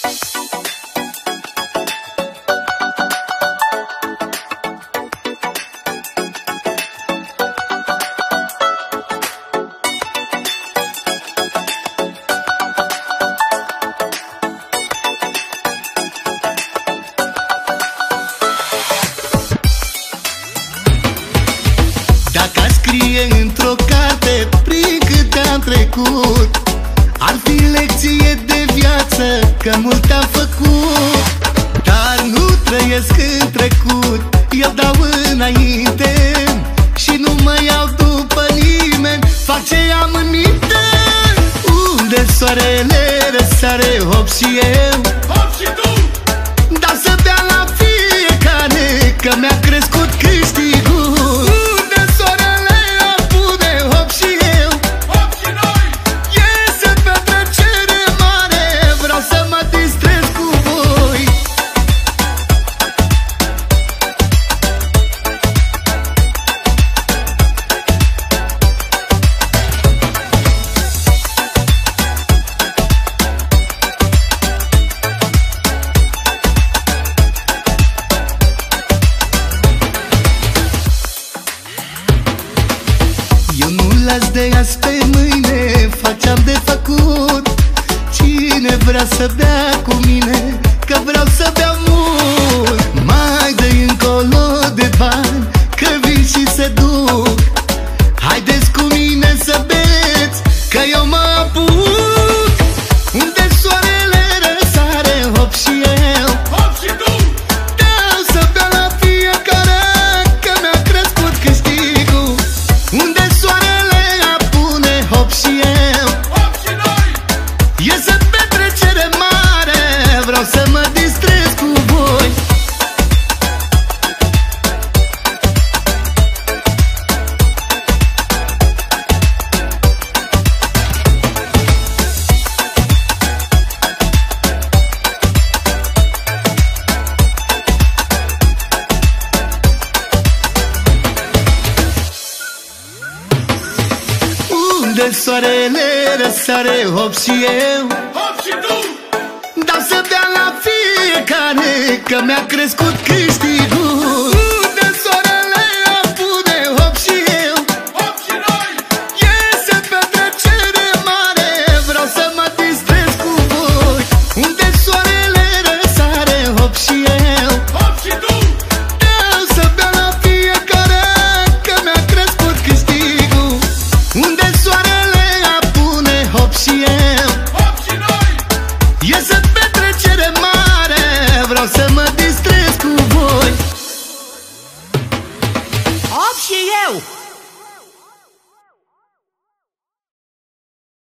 Dacă aș scrie într-o carte prin câte am trecut, ar fi lecție de viață, că mult am făcut. Dar nu trăiesc în trecut, eu dau înainte și nu mă iau după nimeni, fac ce am în minte. Unde soarele răsare, hop și eu, hop și tu. dar să bea la fiecare, că mi-a crescut câștigul. Las de azi pe mâine, fac ce-am de făcut. Cine vrea să bea cu mine, că vreau să beau mult. Mai dă-i încolo de bani, că vin și se duc. Haideți cu mine să beți, că eu mă apuc. Unde soarele răsare, hop și eu, hop și tu. dau să beau la fiecare, că mi-a crescut câștigul. Unde soarele hop și eu, hop și noi. iese petrecere mare, vreau să mă distrez cu voi. Unde soarele răsare, hop și eu, hop și tu. dar să bea la fiecare, că mi-a crescut câștigul. Unde soarele apune, hop și eu, hop și noi. iese petrecere mare, vreau să mă distrez cu voi. Unde soarele răsare, hop și eu, hop și tu. dau să bea la fiecare, că mi-a crescut câștigul. Unde soarele apune, hop și eu, hop și noi. iese petrecere mare, vreau să mă distrez cu voi. Hop și eu!